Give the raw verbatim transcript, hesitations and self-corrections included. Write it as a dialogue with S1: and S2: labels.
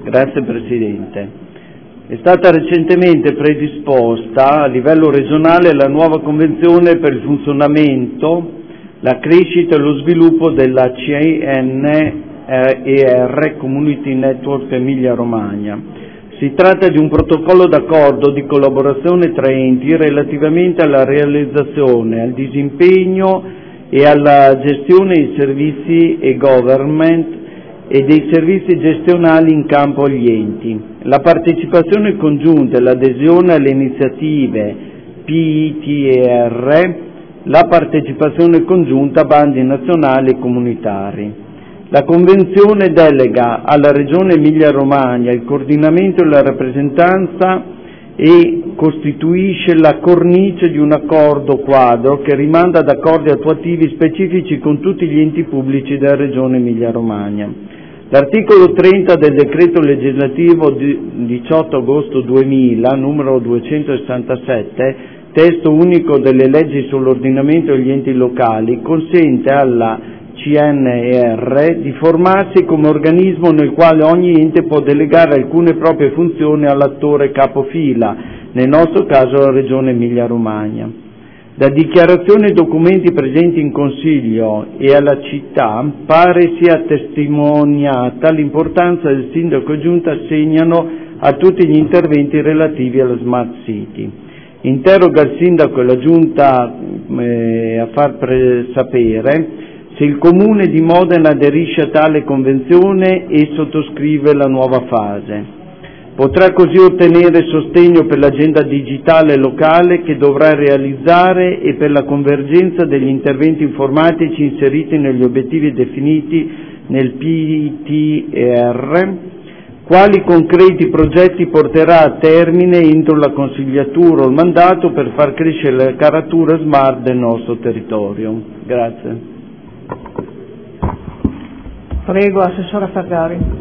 S1: Grazie Presidente. È stata recentemente predisposta a livello regionale la nuova convenzione per il funzionamento, la crescita e lo sviluppo della C N E R Community Network Emilia Romagna. Si tratta di un protocollo d'accordo di collaborazione tra enti relativamente alla realizzazione, al disimpegno e alla gestione dei servizi e government e dei servizi gestionali in campo agli enti. La partecipazione congiunta e l'adesione alle iniziative P I T E R, la partecipazione congiunta a bandi nazionali e comunitari. La Convenzione delega alla Regione Emilia-Romagna il coordinamento e la rappresentanza e costituisce la cornice di un accordo quadro che rimanda ad accordi attuativi specifici con tutti gli enti pubblici della Regione Emilia-Romagna. L'articolo trenta del decreto legislativo di diciotto agosto duemila, numero duecentosessantasette, testo unico delle leggi sull'ordinamento degli enti locali, consente alla C N E R di formarsi come organismo nel quale ogni ente può delegare alcune proprie funzioni all'attore capofila, nel nostro caso la Regione Emilia-Romagna. Da dichiarazioni e documenti presenti in Consiglio e alla città pare sia testimoniata l'importanza del Sindaco e Giunta assegnano a tutti gli interventi relativi alla Smart City. Interroga il Sindaco e la Giunta eh, a far pre- sapere se il Comune di Modena aderisce a tale convenzione e sottoscrive la nuova fase. Potrà così ottenere sostegno per l'agenda digitale locale che dovrà realizzare e per la convergenza degli interventi informatici inseriti negli obiettivi definiti nel P I T E R, quali concreti progetti porterà a termine entro la consigliatura o il mandato per far crescere la caratura smart del nostro territorio. Grazie.
S2: Prego, Assessore Ferrari.